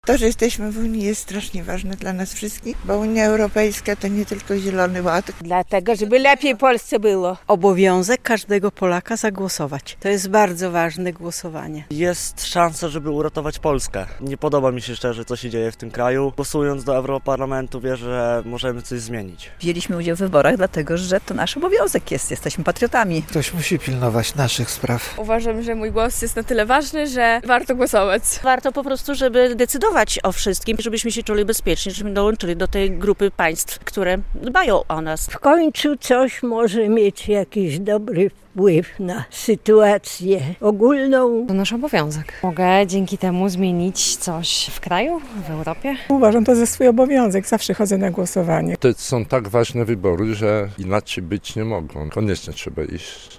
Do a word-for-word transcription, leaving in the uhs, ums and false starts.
To, że jesteśmy w Unii, jest strasznie ważne dla nas wszystkich, bo Unia Europejska to nie tylko Zielony Ład. Dlatego, żeby lepiej Polsce było. Obowiązek każdego Polaka zagłosować. To jest bardzo ważne głosowanie. Jest szansa, żeby uratować Polskę. Nie podoba mi się szczerze, co się dzieje w tym kraju. Głosując do Europarlamentu, wierzę, że możemy coś zmienić. Wzięliśmy udział w wyborach, dlatego że to nasz obowiązek jest. Jesteśmy patriotami. Ktoś musi pilnować naszych spraw. Uważam, że mój głos jest na tyle ważny, że warto głosować. Warto po prostu, żeby decydować o wszystkim, żebyśmy się czuli bezpiecznie, żebyśmy dołączyli do tej grupy państw, które dbają o nas. W końcu coś może mieć jakiś dobry wpływ na sytuację ogólną. To nasz obowiązek. Mogę dzięki temu zmienić coś w kraju, w Europie. Uważam to za swój obowiązek. Zawsze chodzę na głosowanie. To są tak ważne wybory, że inaczej być nie mogą. Koniecznie trzeba iść.